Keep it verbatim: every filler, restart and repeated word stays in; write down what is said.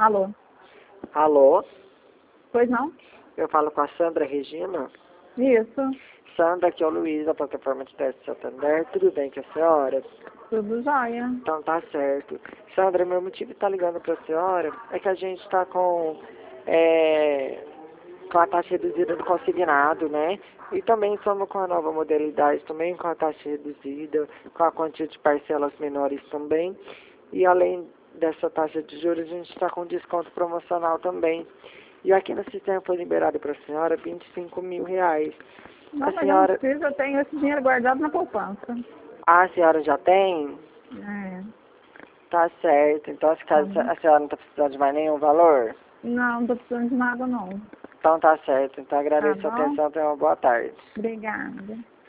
Alô? Alô? Pois não? Eu falo com a Sandra Regina. Isso. Sandra, aqui é o Luiz, da plataforma de teste Santander. Tudo bem com a senhora? Tudo jóia. Então tá certo. Sandra, meu motivo de estar ligando para a senhora é que a gente está com, é, com a taxa reduzida do consignado, né? E também estamos com a nova modalidade, também com a taxa reduzida, com a quantia de parcelas menores também. E além dessa taxa de juros, a gente está com desconto promocional também. E aqui no sistema foi liberado para a senhora vinte e cinco mil reais. Não, A mas senhora... eu não preciso, eu tenho esse dinheiro guardado na poupança. Ah, a senhora já tem? É. Tá certo. Então, se caso Tá bom. a senhora não está precisando de mais nenhum valor? Não, não tô precisando de nada não. Então tá certo. Então Tá agradeço a bom? atenção. Tenha uma boa tarde. Obrigada.